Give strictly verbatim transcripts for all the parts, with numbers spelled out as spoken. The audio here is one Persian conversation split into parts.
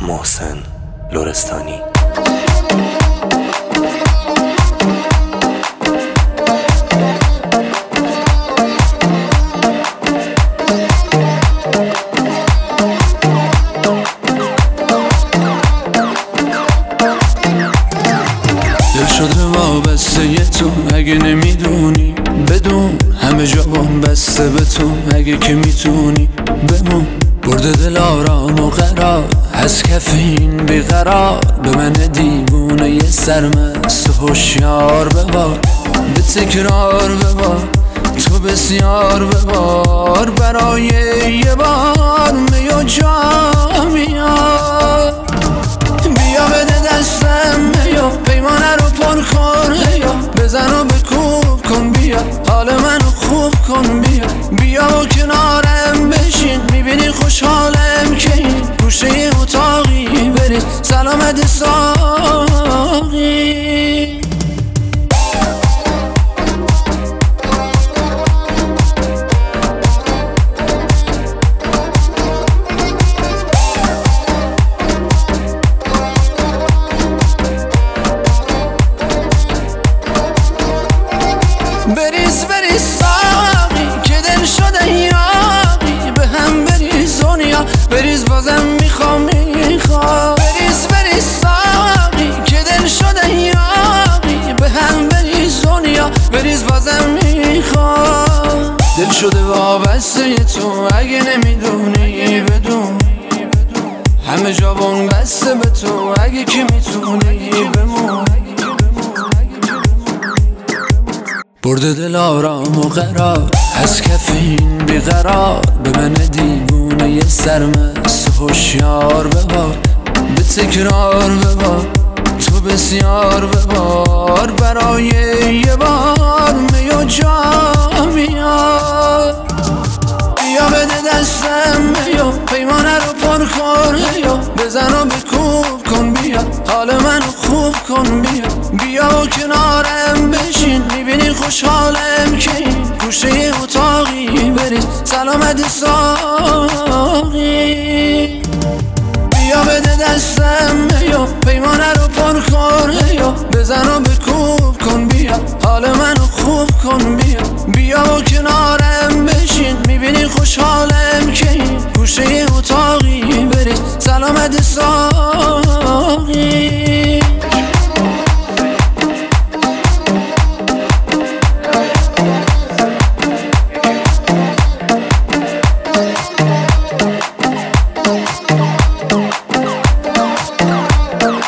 محسن لرستانی. دل شده وابسته ی تو، اگه نمیدونی بدون همه جا بام بسته به تو. اگه که میتونی بمون، برده دل آرام و قرار از کف این بیقرار. به من دیوونه یه سرمست و هوشیار ببار، به تکرار ببار تو بسیار ببار. برای یه بار می و جا میار، بیا بده دستم بیا پیمانه رو پر کن، بیا بزن و بکوب کن، بیا حال منو خوب کن، بیا بیا و کنارم بشین. میبینی خوشحالم که این گوشه اتاقی برید سلامت ساقی. بریز بریز ساقی که دل شده یاقی، به هم بریز دنیا بریز بازم میخوام میخوام. بریز بریز ساقی که دل شده یاقی، به هم بریز دنیا بریز بازم میخوام. دل شده وابسته تو، اگه نمیدونی بدون همه جا بون بسته به تو. اگه که میتونی بمون، برده دل آرام و قرار از کف این بیقرار. به من دیوونه یه سرمست و هوشیار ببار، به تکرار ببار تو بسیار ببار. برای یه بار می و جا میار، بیا بده دستم بیا پیمانه رو پر کن، بیا بزن و بکوب کن، بیا حال منو خوب کن، بیا بیا و کنارم بشین. میبینی خوشحالم که این گوشه اتاقی برید سلامت ساقی. بیا بده دستم بیا پیمانه رو پر کن، بیا بزن و بکوب کن، بیا حال منو خوب کن، بیا بیا و کنارم بشین. میبینی خوشحالم که این گوشه اتاقی برید سلامت ساقی.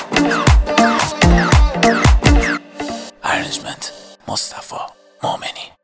ارنجمنت مصطفی مومنی.